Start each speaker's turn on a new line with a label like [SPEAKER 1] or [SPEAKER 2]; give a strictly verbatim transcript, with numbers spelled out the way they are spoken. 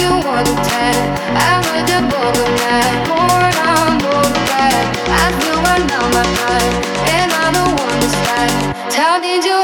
[SPEAKER 1] want to tell. I'm a double man, more on more bad. I feel right now my mind, and I don't want to stop. How did you